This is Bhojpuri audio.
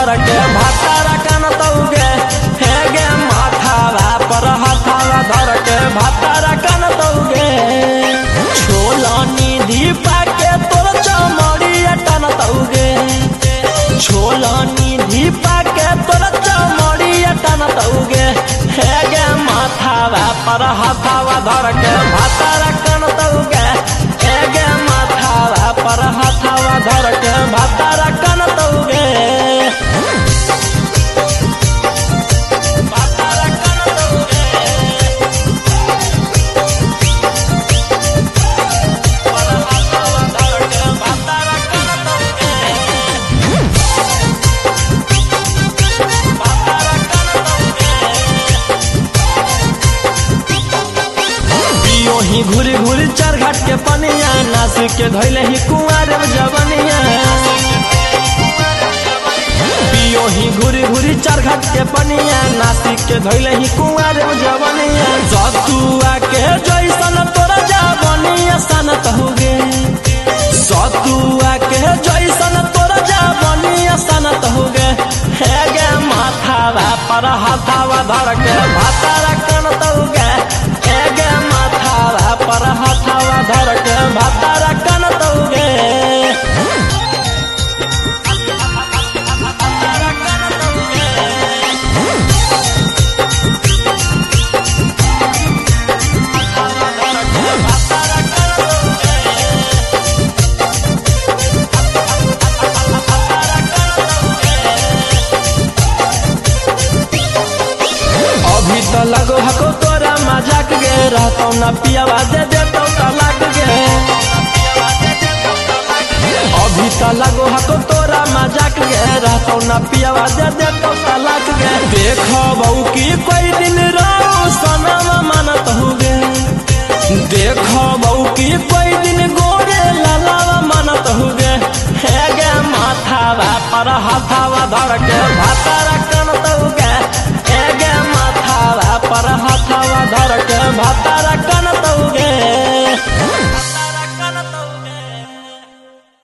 धर के भातारा कानतौगे हे गे माथावा पर हाथावा धर के भातारा कानतौगे छोलनी दीपा के तोर चमड़िया टनतौगे छोलनी दीपा के तोर चमड़िया टनतौगे हे गे माथावा पर हाथावा धर के भातारा कानतौगे हे गे माथावा पर हाथावा धर के भातारा कानतौगे ही घूरी घूरी चार घाट के पनिया नासिक के धैले ही कुआर जवनिया पियो ही घूरी घूरी चार घाट के पनिया नासिक के धैले ही कुआर जवनिया सतुआ के जैसन तोरा जवनिया सनत होगे सतुआ के जैसन तोरा जवनिया सनत होगे हे गे माथावा पर हाथावा धर के भातारा कानतौगे हे गे माथावा पर हाथावा धर के भातारा कानतौगे अभी तो लगो हको तोरा मजाक गे रहतो न पियावा दे देतो तलाक गे अभी तो लगो हको तोरा मजाक गे रहतो न पियावा दे देतो तलाक गे देखो बहू की कोई दिन रो सनम मानत होगे देखो बहू की कोई दिन